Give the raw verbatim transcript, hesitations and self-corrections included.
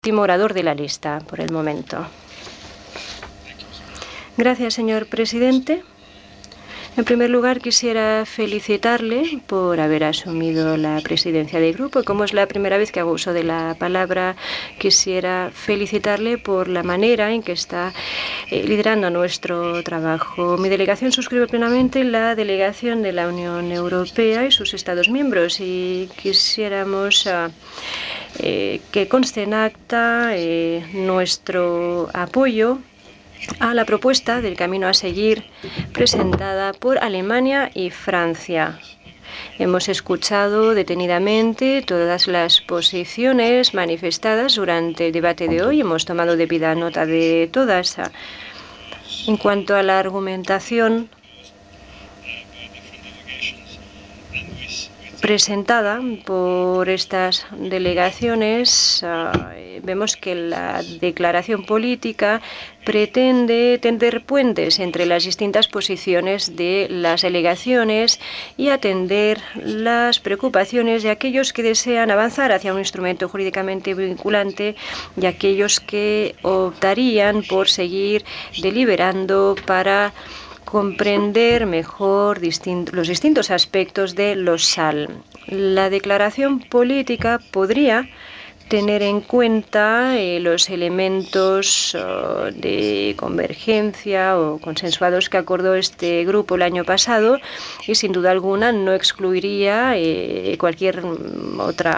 último orador de la lista por el momento. Gracias, señor presidente. En primer lugar, quisiera felicitarle por haber asumido la presidencia del grupo. Como es la primera vez que hago uso de la palabra, quisiera felicitarle por la manera en que está eh, liderando nuestro trabajo. Mi delegación suscribe plenamente la delegación de la Unión Europea y sus Estados miembros y quisiéramos uh, eh, que conste en acta eh, nuestro apoyo a la propuesta del camino a seguir presentada por Alemania y Francia. Hemos escuchado detenidamente todas las posiciones manifestadas durante el debate de hoy. Hemos tomado debida nota de todas. En cuanto a la argumentación presentada por estas delegaciones, uh, vemos que la declaración política pretende tender puentes entre las distintas posiciones de las delegaciones y atender las preocupaciones de aquellos que desean avanzar hacia un instrumento jurídicamente vinculante y aquellos que optarían por seguir deliberando para comprender mejor distinto, los distintos aspectos de los S A L. La declaración política podría tener en cuenta eh, los elementos uh, de convergencia o consensuados que acordó este grupo el año pasado y sin duda alguna no excluiría eh, cualquier otra